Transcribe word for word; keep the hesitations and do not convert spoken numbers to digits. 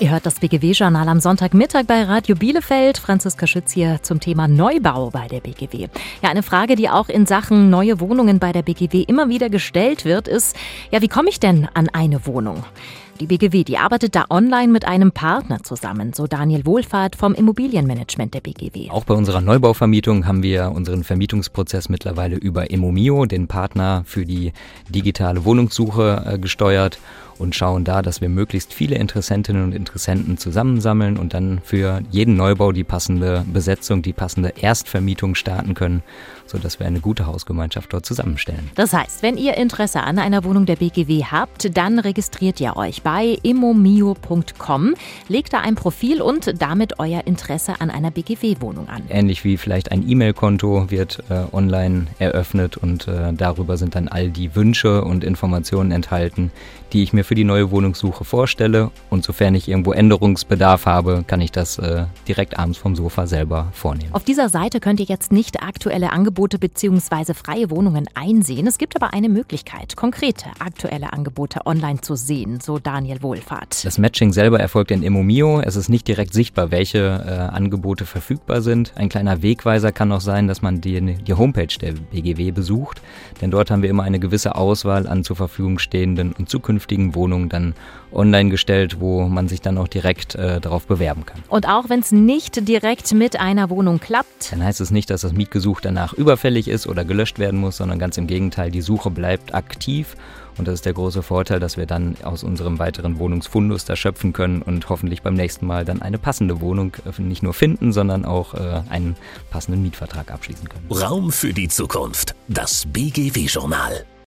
Ihr hört das B G W-Journal am Sonntagmittag bei Radio Bielefeld. Franziska Schütz hier zum Thema Neubau bei der B G W. Ja, eine Frage, die auch in Sachen neue Wohnungen bei der B G W immer wieder gestellt wird, ist, ja, wie komme ich denn an eine Wohnung? Die B G W, die arbeitet da online mit einem Partner zusammen, so Daniel Wohlfahrt vom Immobilienmanagement der B G W. Auch bei unserer Neubauvermietung haben wir unseren Vermietungsprozess mittlerweile über Immomio, den Partner für die digitale Wohnungssuche, äh, gesteuert und schauen da, dass wir möglichst viele Interessentinnen und Interessenten zusammensammeln und dann für jeden Neubau die passende Besetzung, die passende Erstvermietung starten können, sodass wir eine gute Hausgemeinschaft dort zusammenstellen. Das heißt, wenn ihr Interesse an einer Wohnung der B G W habt, dann registriert ihr euch bei immomio punkt com, legt da ein Profil und damit euer Interesse an einer B G W-Wohnung an. Ähnlich wie vielleicht ein E-Mail-Konto wird äh, online eröffnet und äh, darüber sind dann all die Wünsche und Informationen enthalten, die ich mir für die neue Wohnungssuche vorstelle. Und sofern ich irgendwo Änderungsbedarf habe, kann ich das äh, direkt abends vom Sofa selber vornehmen. Auf dieser Seite könnt ihr jetzt nicht aktuelle Angebote bzw. freie Wohnungen einsehen. Es gibt aber eine Möglichkeit, konkrete aktuelle Angebote online zu sehen, so Daniel Wohlfahrt. Das Matching selber erfolgt in Immomio. Es ist nicht direkt sichtbar, welche äh, Angebote verfügbar sind. Ein kleiner Wegweiser kann auch sein, dass man die, die Homepage der B G W besucht, denn dort haben wir immer eine gewisse Auswahl an zur Verfügung stehenden und zukünftigen Wohnungen dann online gestellt, wo man sich dann auch direkt äh, darauf bewerben kann. Und auch wenn es nicht direkt mit einer Wohnung klappt, dann heißt es nicht, dass das Mietgesuch danach überfällig ist oder gelöscht werden muss, sondern ganz im Gegenteil, die Suche bleibt aktiv. Und das ist der große Vorteil, dass wir dann aus unserem weiteren Wohnungsfundus da schöpfen können und hoffentlich beim nächsten Mal dann eine passende Wohnung nicht nur finden, sondern auch äh, einen passenden Mietvertrag abschließen können. Raum für die Zukunft. Das B G W-Journal.